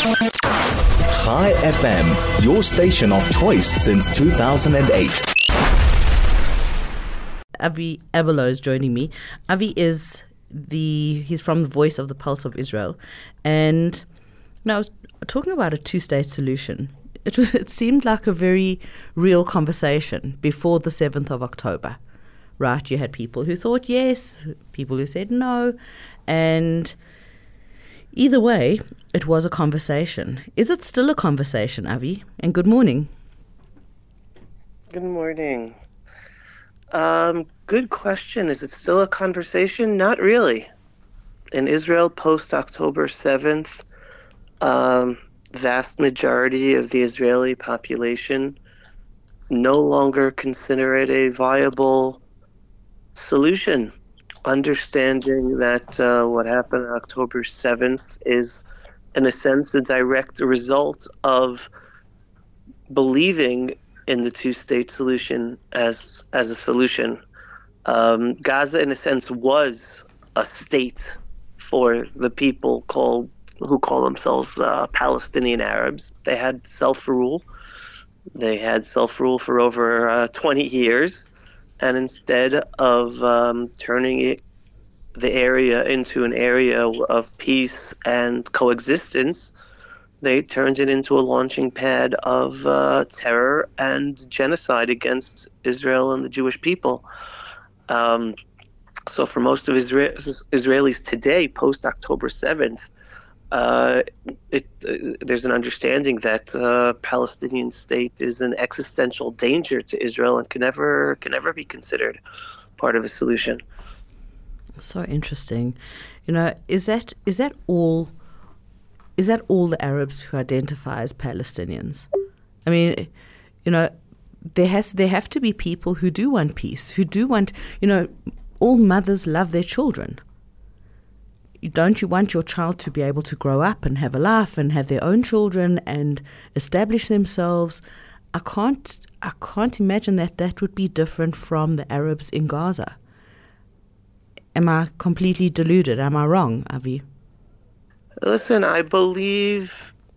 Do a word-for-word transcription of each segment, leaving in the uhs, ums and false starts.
Chai F M, your station of choice since two thousand eight. Avi Abelo is joining me. Avi is the, he's from the Voice of the Pulse of Israel. And now I was talking about a two-state solution. It was, it seemed like a very real conversation before the seventh of October, right? You had people who thought yes, people who said no, and either way, it was a conversation. Is it still a conversation, Avi? And good morning. Good morning. Um, good question. Is it still a conversation? Not really. In Israel, post-October seventh, um, vast majority of the Israeli population no longer consider it a viable solution, understanding that uh, what happened on October seventh is, in a sense, a direct result of believing in the two-state solution as as a solution. Um, Gaza, in a sense, was a state for the people called who call themselves uh, Palestinian Arabs. They had self-rule. They had self-rule for over uh, twenty years, and instead of um, turning it, the area into an area of peace and coexistence, they turned it into a launching pad of uh, terror and genocide against Israel and the Jewish people. Um, so for most of Isra- Israelis today, post-October seventh, uh, it, uh, there's an understanding that uh, Palestinian state is an existential danger to Israel and can never can never be considered part of a solution. So interesting. You know, is that is that all? Is that all the Arabs who identify as Palestinians? I mean, you know, there has there have to be people who do want peace, who do want, you know, all mothers love their children. Don't you want your child to be able to grow up and have a life and have their own children and establish themselves? I can't I can't imagine that that would be different from the Arabs in Gaza. Am I completely deluded? Am I wrong, Avi? Listen, I believe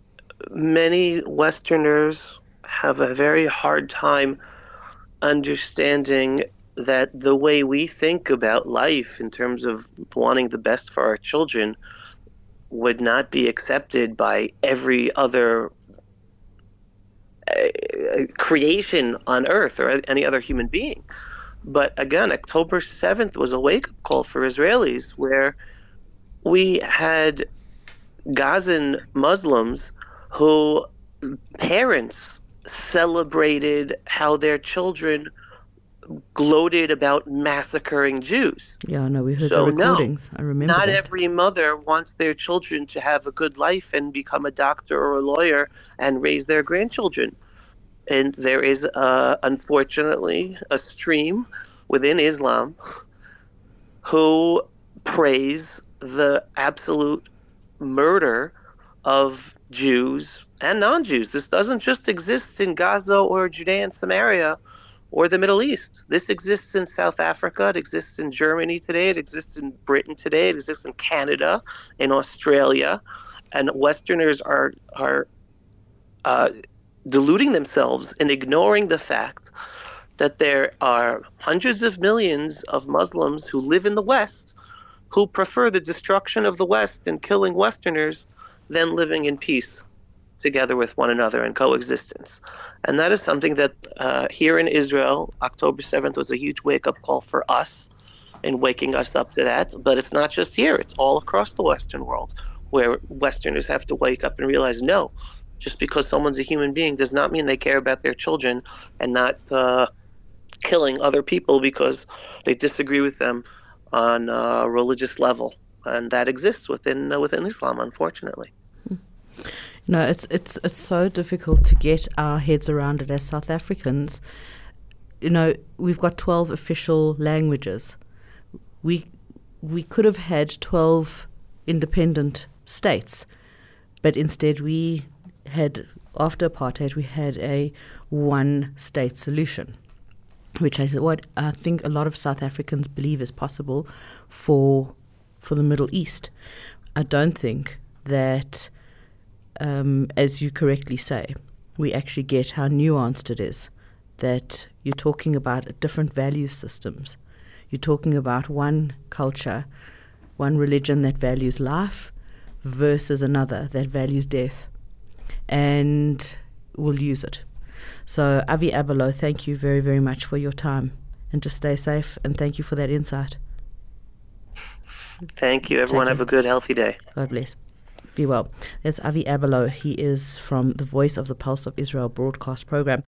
many Westerners have a very hard time understanding that the way we think about life in terms of wanting the best for our children would not be accepted by every other uh, creation on earth or any other human being. But again, October seventh was a wake-up call for Israelis where we had Gazan Muslims who parents celebrated how their children gloated about massacring Jews. Yeah, no, we heard so the recordings. No, I remember not that. every mother wants their children to have a good life and become a doctor or a lawyer and raise their grandchildren. And there is, uh, unfortunately, a stream within Islam who praise the absolute murder of Jews and non-Jews. This doesn't just exist in Gaza or Judea and Samaria or the Middle East. This exists in South Africa. It exists in Germany today. It exists in Britain today. It exists in Canada, in Australia. And Westerners are are uh, deluding themselves and ignoring the fact that there are hundreds of millions of Muslims who live in the West who prefer the destruction of the West and killing Westerners than living in peace together with one another in coexistence. And that is something that uh, here in Israel, October seventh was a huge wake-up call for us in waking us up to that. But it's not just here. It's all across the Western world where Westerners have to wake up and realize, no, just because someone's a human being does not mean they care about their children and not uh, killing other people because they disagree with them on a religious level. And that exists within uh, within Islam, unfortunately. No, it's it's it's so difficult to get our heads around it as South Africans. You know, we've got twelve official languages. We we could have had twelve independent states, but instead we had, after apartheid, we had a one-state solution, which is what I think a lot of South Africans believe is possible for for the Middle East. I don't think that um, as you correctly say, we actually get how nuanced it is, that you're talking about different value systems. You're talking about one culture, one religion that values life versus another that values death, and will use it. So, Avi Abelo, thank you very, very much for your time, and just stay safe, and thank you for that insight. Thank you. Everyone have a good, healthy day. God bless. Be well. That's Avi Abelo. He is from the Voice of the Pulse of Israel broadcast program.